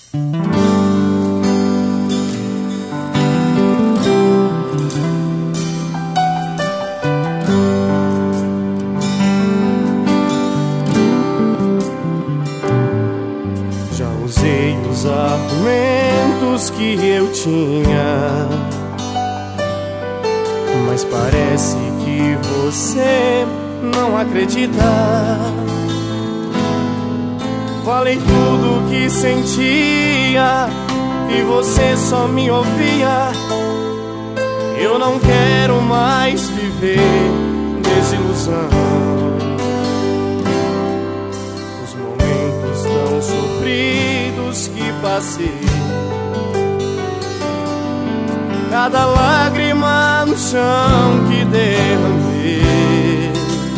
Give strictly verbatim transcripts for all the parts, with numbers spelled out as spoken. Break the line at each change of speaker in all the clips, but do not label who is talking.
Já usei os argumentos que eu tinha, mas parece que você não acredita. Falei tudo o que sentia e você só me ouvia. Eu não quero mais viver desilusão. Os momentos tão sofridos que passei, cada lágrima no chão que derramei,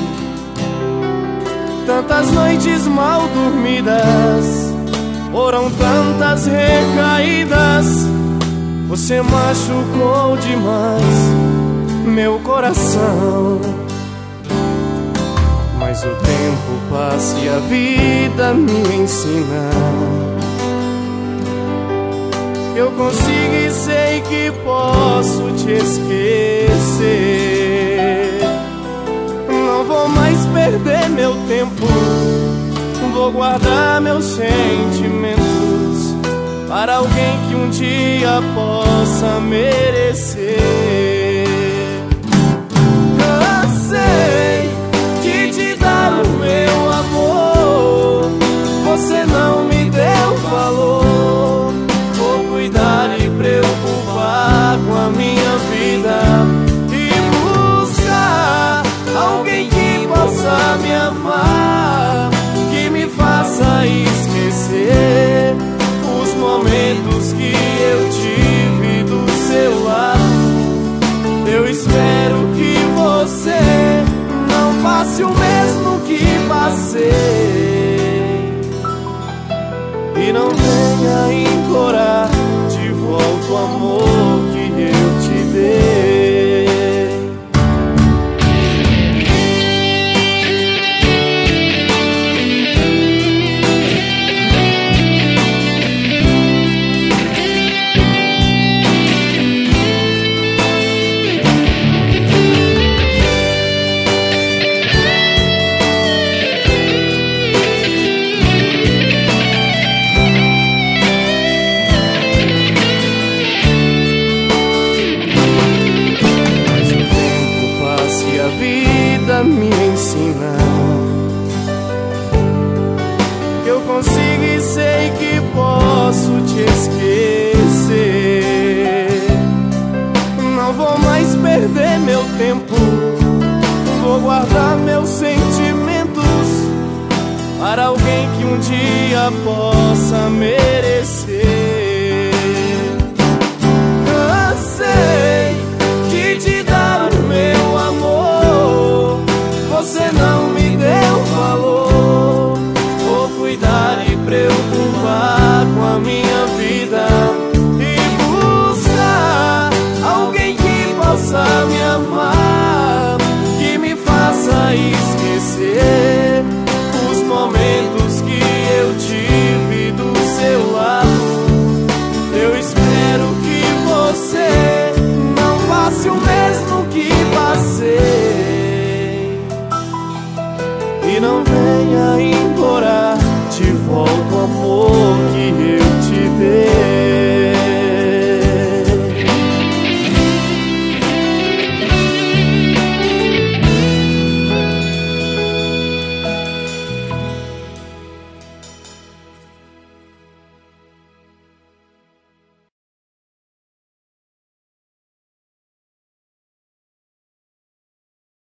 tantas noites mal dormidas, foram tantas recaídas. Você machucou demais meu coração. Mas o tempo passa e a vida me ensina. Eu consigo e sei que posso te esquecer. Não vou mais perder meu tempo, vou guardar meus sentimentos para alguém que um dia possa merecer. Cansei de te dar o meu amor, você não me deu valor. Vou cuidar e preocupar com a minha vida e buscar alguém que possa me amar, que me faça esquecer os momentos que eu tive do seu lado. Eu espero que você não passe o mesmo que passei e não venha implorar de volta o amor que eu te dei. Me ensina que eu consigo e sei que posso te esquecer. Não vou mais perder meu tempo, vou guardar meus sentimentos para alguém que um dia possa merecer.